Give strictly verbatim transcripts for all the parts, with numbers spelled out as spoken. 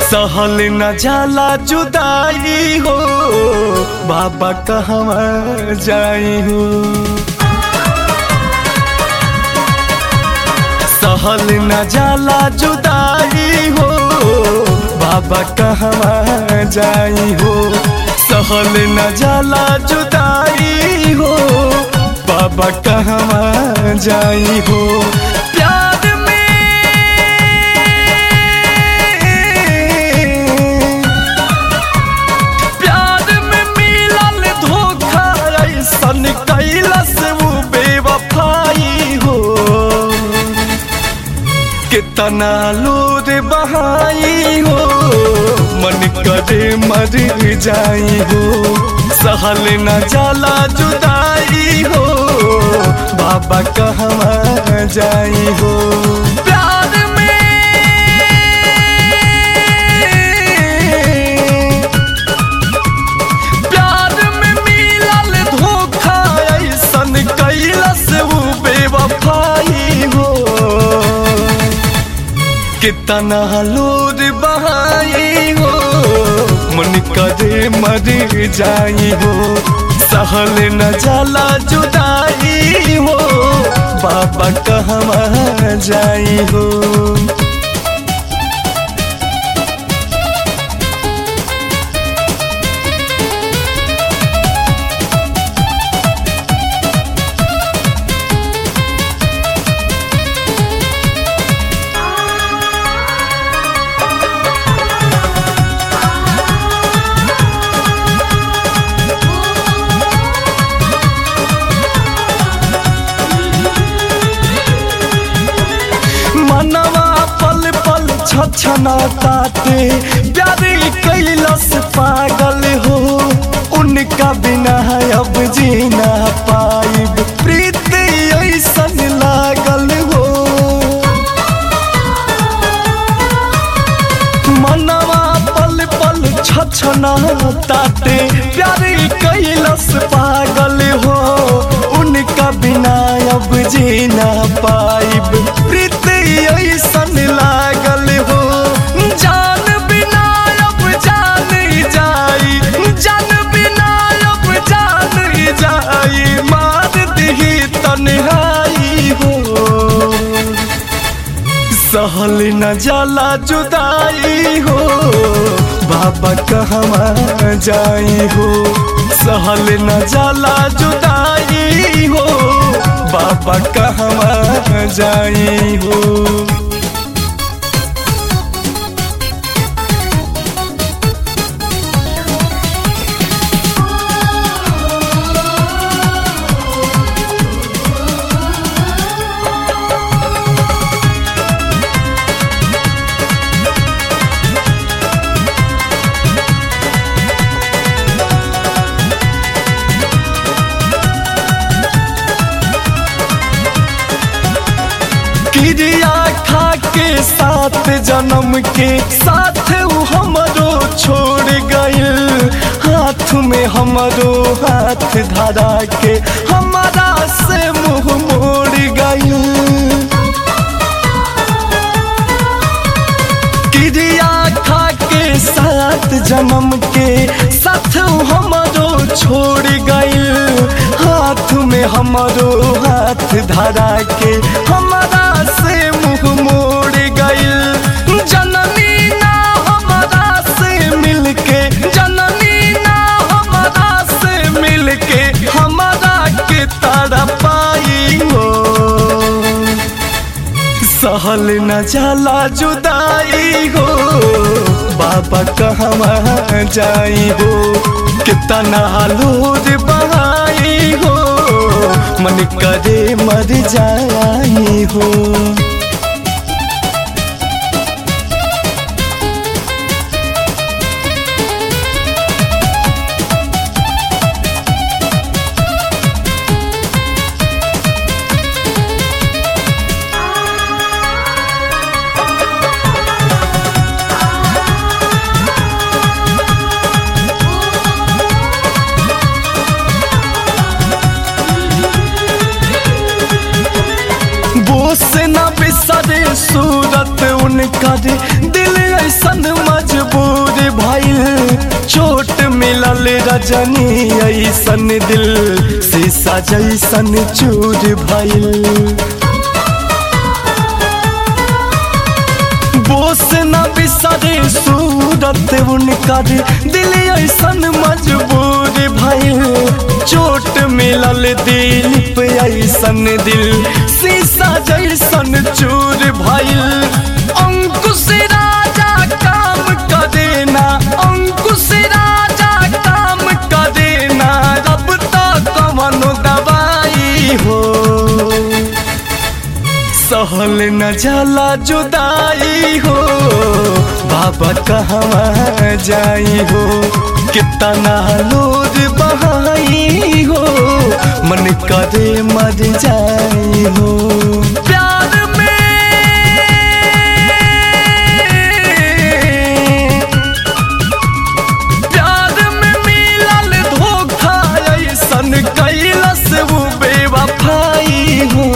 सहल न जाला जुदाई हो, बाबा कहवा जाई हो। सहल न जाला जुदाई हो, बाबा कहवा जाई हो। सहल न जाला जुदाई हो, बाबा कहवा जाई हो। प्यार में प्यार में मिलल धोखा, ऐसन कैलस वो बेवफाई हो। कितना लोर बहाई हो, मन करे मर जाई हो। सहल न जाला जुदाई हो, बाबा कहवा जाई हो। प्यार में प्यार में मिलल धोखा, ऐसन कैलस वो बेवफाई हो। कितना लोर बहाई हो, मन करे मर जाई हो। सहल न जाला जुदाई हो, बाबा कहवा जाई हो। मनवा पल पल छछना ताते, प्यार कैलस पागल हो। उनका बिना अब जीना पाइब, प्रीत ऐसन लागल हो। मनवा पल पल छछना ताते, प्यार कैलस पागल हो। उनका बिना अब जीना पाइब, प्रीत ऐसन लागल हो। जान बिना अब जान जाई, जान बिना अब जान जाई, मार दिही तन्हाई हो। सहल न जाला जुदाई हो, बाबा कहवा जाई हो। सहल न जाला जुदाई हो, बाबा कहवा जाई हो। क्रिया खा के साथ जन्म के साथ वो हमरो छोड़ गइल। हाथ में हमरो हाथ धरा के हमारा से मुँह मोड़ गइल। क्रिया खा के साथ जन्म के साथ वो हमरो छोड़ गइल। हाथ में हमरो हाथ धरा के हमारा से मुँह मोड़ गइल। जननी ना हमारा से मिलके, जननी ना हमारा से मिलके, हमारा के तारा पाई हो। सहल न जाला जुदाई हो, बाबा कहवा जाई हो। कितना लोर बहाई हो, मन करे मर जाई हो। से न बिसरे सूरत उनकर, दिल ऐसन मजबूर रजनी ऐसन दिल शीशा जैसन चूर भइल। बोस न बिसरे सूरत उनकर दिल ऐसन मजबूर भइल। चोट मिलल दिल पे ऐसन दिल शीशा जैसन चूर भइल। अंकुश राजा काम करे ना, अंकुश राजा काम करे ना, अब तक कवनो दवाई हो। सहल न जाला जुदाई हो, बाबा कहवा जाई हो। कितना लोर बहाई हो, मन करे मर जाई हो। प्यार में प्यार में मिलल धोखा ऐसन कैलस वो बेवफाई हो।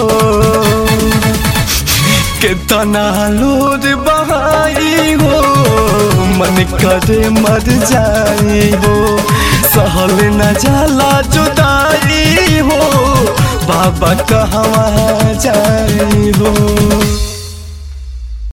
कितना लोर बहाई हो, मन करे मर जाई हो। सहल न जाला जुदाई हो, बाबा कहवा जाई हो।